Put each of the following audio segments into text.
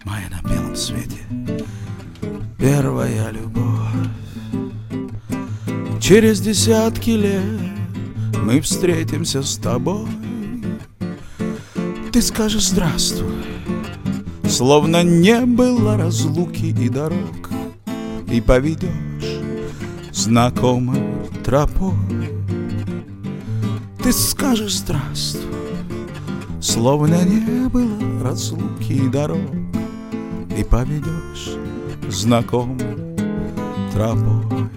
моя на белом свете первая любовь. Через десятки лет мы встретимся с тобой. Ты скажешь здравствуй, словно не было разлуки и дорог, и поведешь знакомой тропой. Ты скажешь здравствуй, словно не было разлуки и дорог, и поведешь знакомой тропой.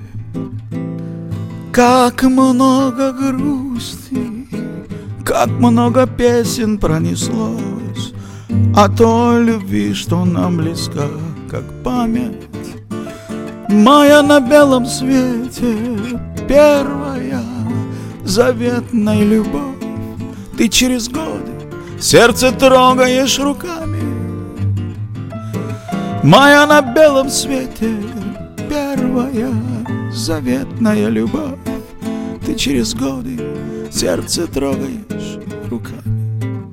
Как много грусти, как много песен пронеслось о той любви, что нам близка, как память. Моя на белом свете первая заветная любовь. Ты через годы сердце трогаешь руками. Моя на белом свете первая заветная любовь. Ты через годы сердце трогаешь руками.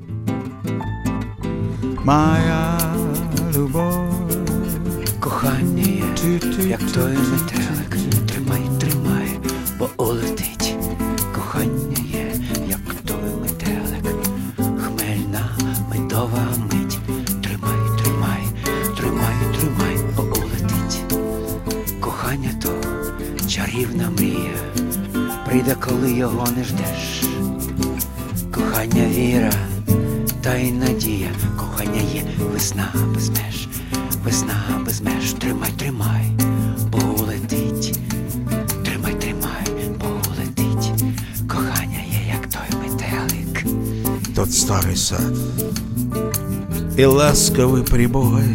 Моя любов. Кохання є, як той метелик, тримай, тримай, бо улетить. Кохання є, як той метелик, хмельна медова мить. Тримай, тримай, тримай, тримай, бо улетить. Кохання то чарівна мрія, прийде, коли його не ждеш. Кохання віра, та й надія. Кохання є весна без меж, весна без меж. Тримай, тримай, бо улетить. Тримай, тримай, бо улетить. Кохання є, як той метелик. Тот старый сад и ласковый прибой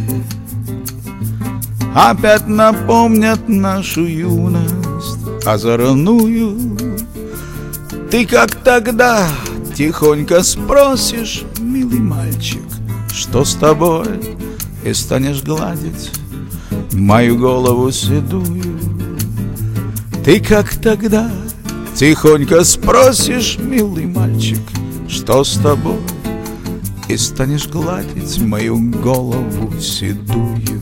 опять напомнят нашу юность озорную. Ты как тогда тихонько спросишь, милый мальчик, что с тобой, и станешь гладить мою голову седую. Ты как тогда тихонько спросишь, милый мальчик, что с тобой, и станешь гладить мою голову седую.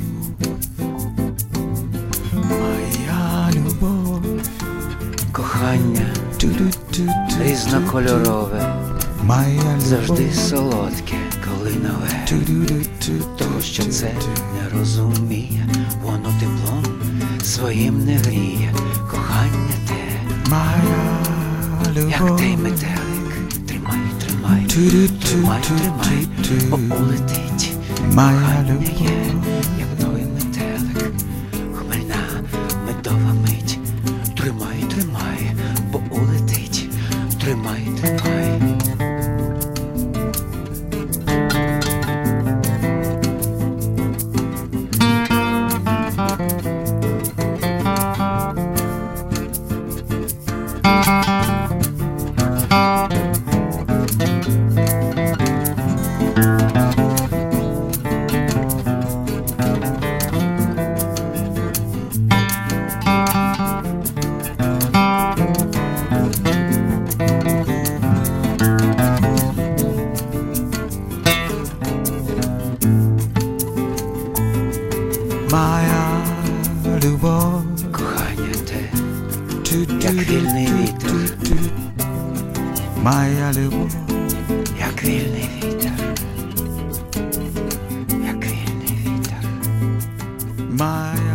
Моя любовь. Кохання різнокольорове, завжди солодке, коли нове. Того, що це не розуміє, воно теплом своїм не гріє. Кохання те, як той метелик. Тримай, тримай, тримай, тримай, бо улетить. Кохання є, як той метелик, хмельна медова мить. Тримай, тримай, бо улетить. Тримай, тримай. Моя любов. Кохання те, як вільний вітер. Моя любов. Як вільний вітер. Як вільний вітер. Моя